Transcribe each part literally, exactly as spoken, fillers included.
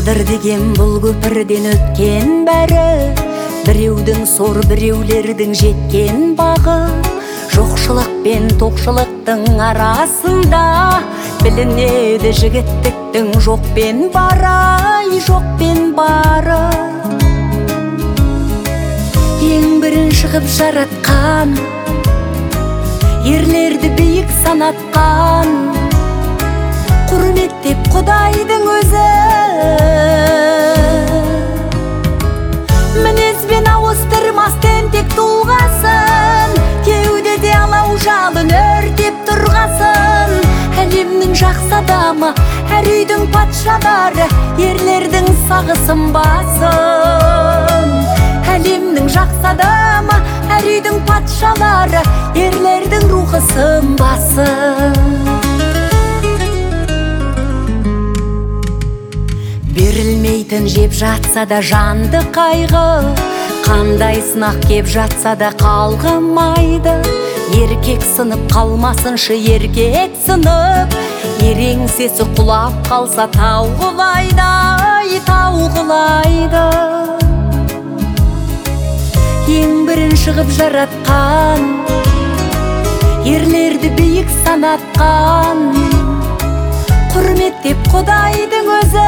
Тағдыр деген бұл көпірден өткен бәрі, біреудің сор, біреулердің жеткен бағы. Жоқшылық пен тоқшылықтың арасында білінеді жігіттіктің жоқ пен бары, жоқ пен бары. Ең бірінші қып жаратқан, ерлерді биік санатқан, құрметтеп Құдайдың өзі. Мінезбен ауыстырмас тентек тұлғасын, кеудеде алау жалын өртеп тұрғасын. Әлемнің жақсы адамы, әр үйдің патшалары, ерлердің сағысын басын. Әлемнің жақсы адамы, әр үйдің патшалары, ерлердің рухысын басын. Берілмейтін жеп жатса да жанды қайғы, қандай сынақ кеп жатса да қалғымайды. Еркек сынып қалмасыншы еркек сынып, ереңсесі құлап қалса тау құлайды, ай тау құлайды. Ең бірінші қып жаратқан, ерлерді биік санатқан, құрметтеп Құдайдың өзі.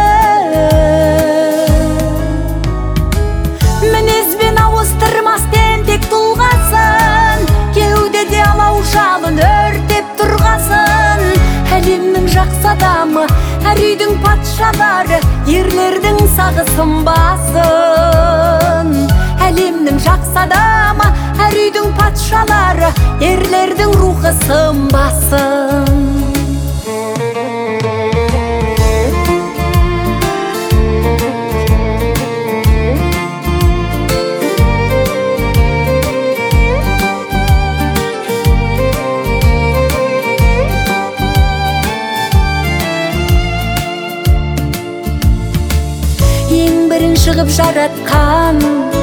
Мінезбен ауыстырмас тентек тұлғасын, кеудеде алау жалын өртеп тұрғасын. Әлемнің жақсы адамы, әр үйдің патшалары, ерлердің сағысын басын. Әлемнің жақсы адамы, әр үйдің патшалары, ерлердің рухысын басын. Ең бірінші қып жаратқан,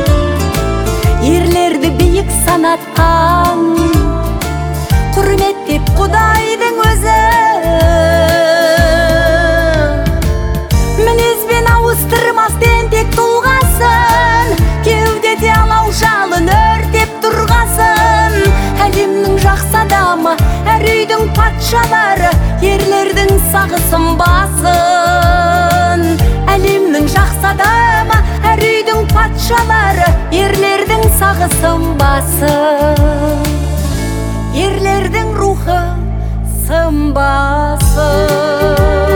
ерлерді биік санатқан, құрметтеп Құдайдың өзі. Мінезбен ауыстырмас тентек тұлғасын, кеудеде алау жалын өртеп тұрғасын. Әлемнің жақсы адамы, әр үйдің патшалары, ерлердің сағысын басын. Әлемнің жақсы адамы, әр үйдің патшалары, ерлердің сағысын басын. Ерлердің рухы сын басын.